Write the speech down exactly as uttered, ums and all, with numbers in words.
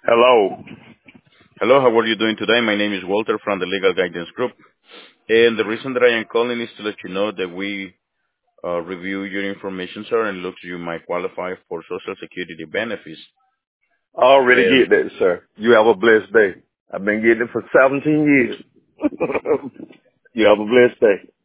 Hello. Hello, how are you doing today? My name is Walter from the Legal Guidance Group. And the reason that I am calling is to let you know that we uh, review your information, sir, and looks you might qualify for Social Security benefits. I already And get that, sir. You have a blessed day. I've been getting it for seventeen years. You have a blessed day.